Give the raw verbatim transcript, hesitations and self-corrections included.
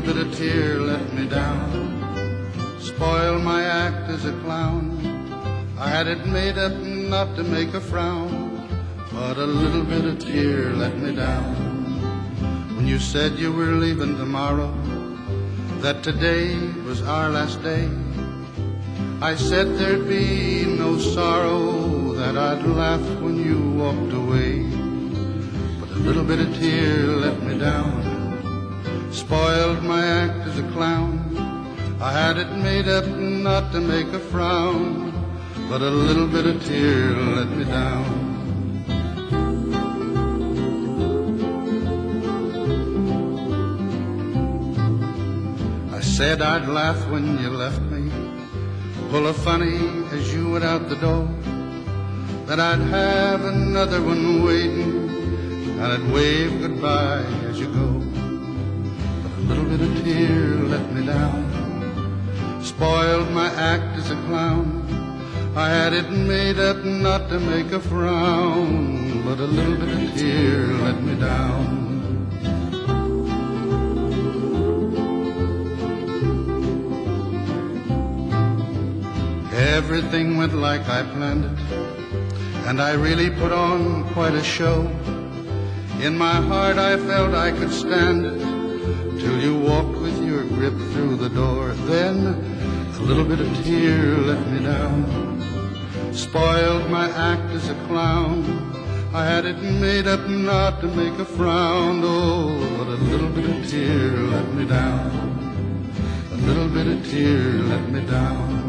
bit of tear let me down, spoiled my act as a clown. I had it made up not to make a frown, but a little bit of tear let me down. When you said you were leaving tomorrow, that today was our last day, I said there'd be no sorrow, that I'd laugh when you walked away. But a little bit of tear let me down, spoiled my act as a clown. I had it made up not to make a frown, but a little bit of tear let me down. I said I'd laugh when you left me, pull a funny as you went out the door, that I'd have another one waiting, and I'd wave goodbye as you go. But a little bit of tear let me down, spoiled my act as a clown. I had it made up not to make a frown, but a little bit of tear let me down. Everything went like I planned it, and I really put on quite a show. In my heart I felt I could stand it, till you walked with your grip through the door. Then a little bit of tear let me down, spoiled my act as a clown. I had it made up not to make a frown. Oh, but a little bit of tear let me down, a little bit of tear let me down.